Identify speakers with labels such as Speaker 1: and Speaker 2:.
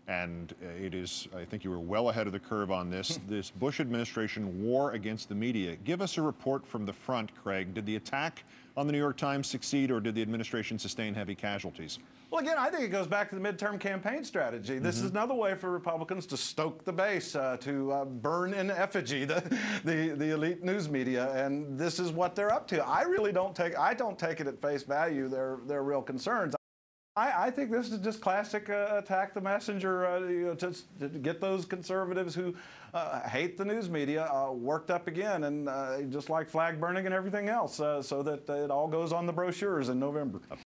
Speaker 1: And it is, I think you were well ahead of the curve on this, this Bush administration war against the media. Give us a report from the front, Craig. Did the attack on the New York Times succeed, or did the administration sustain heavy casualties?
Speaker 2: Well, again, I think it goes back to the midterm campaign strategy. This is another way for Republicans to stoke the base, to burn in effigy the elite news media, and this is what they're up to. I don't take it at face value, their real concerns. I think this is just classic attack the messenger, to get those conservatives who hate the news media worked up again, and just like flag burning and everything else, so that it all goes on the brochures in November.